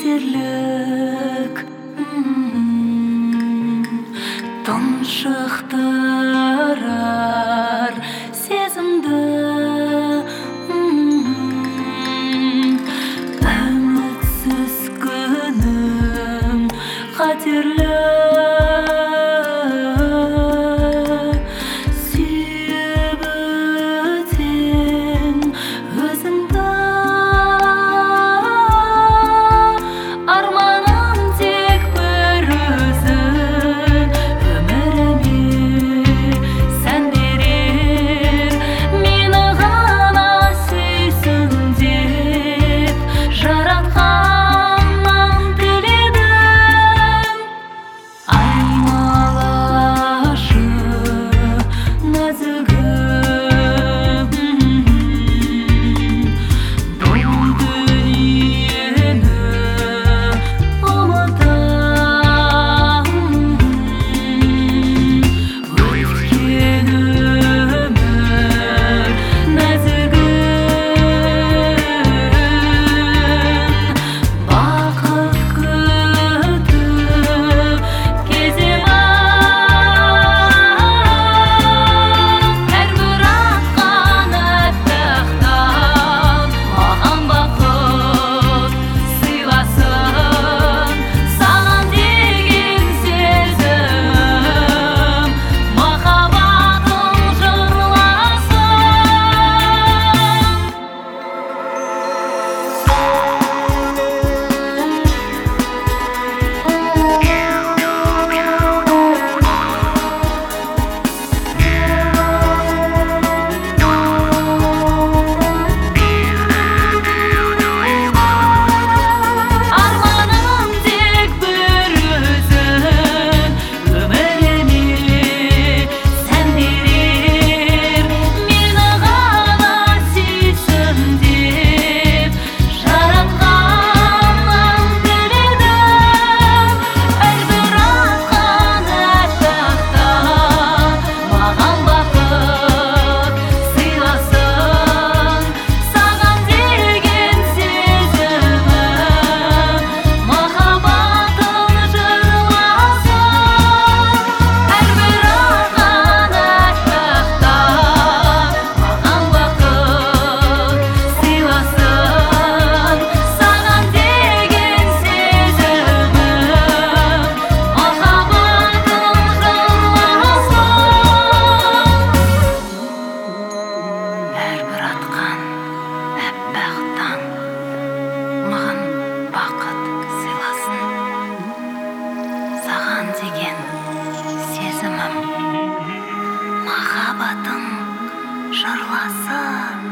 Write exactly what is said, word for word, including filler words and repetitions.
жетерлік тұншықтырар сезімді, үмітсіз күнім қатерлі. Сүйіп өтем өзіңді, арманым тек бір өзің. Өміріме сән берер, мені ғана сүйсін деп жаратқаннан тіледім. Аймалашы нәзігім, бұл дүниені ұмытам. Өткен өмір нәзігім, бақыт күтіп кеземін. Әрбір атқан аппақ таң маған бақыт сыйласын. Саған деген сезім махаббатым жырласын. Арманым тек бір өзің. Өміріме сән берер, мені ғана сүйсін деп жаратқаннан тіледім. Әрбір атқан аппақ таң маған бақыт сыйласын. Саған деген сезімім махаббатым жырласын. Әрбір атқан аппақ таң маған бақыт сыйласын. Саған деген сезімім махаббатым жырласын. Әрбір атқан аппақ таң маған бақыт сыйласын. Саған деген сезімім махаббатым жырласын.